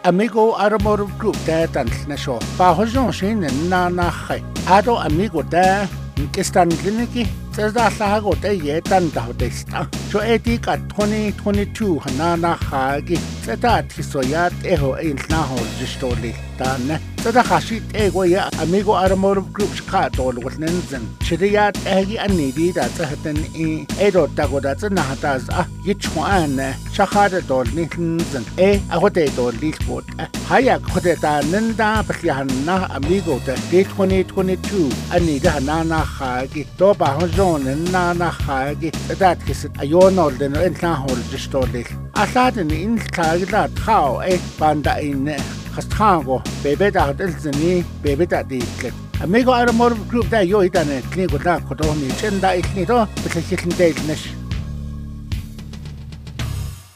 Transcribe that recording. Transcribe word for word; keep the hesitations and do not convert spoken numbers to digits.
amigo automotive group da tan na show pa hojon shin na na khai ado amigo da kistan kliniki tsada sago da ye tan da hodesta so eti ka twenty twenty-two na na khagi tsada tisoyat eho in na ho jistoli dan tsada khashi ego ya amigo automotive group ka dol wotnenzen chidiyat egi anidi da tsahten e edo tagoda tsna hatas a yichwan shakhada dol nitnzen e agote dol lispot haya khote ta nanda pkhyanna amigo da twenty twenty-two anida na na khagi to ba hojon na na khagi da kisit ayonol den entna hol jistoli asaden in khagla khao e banda in Kastango, baby that Elzini, baby that the Amigo Automotive Group that you eat and a clinic with that Kodoni, Chenda, Ignito, with a kitchen date.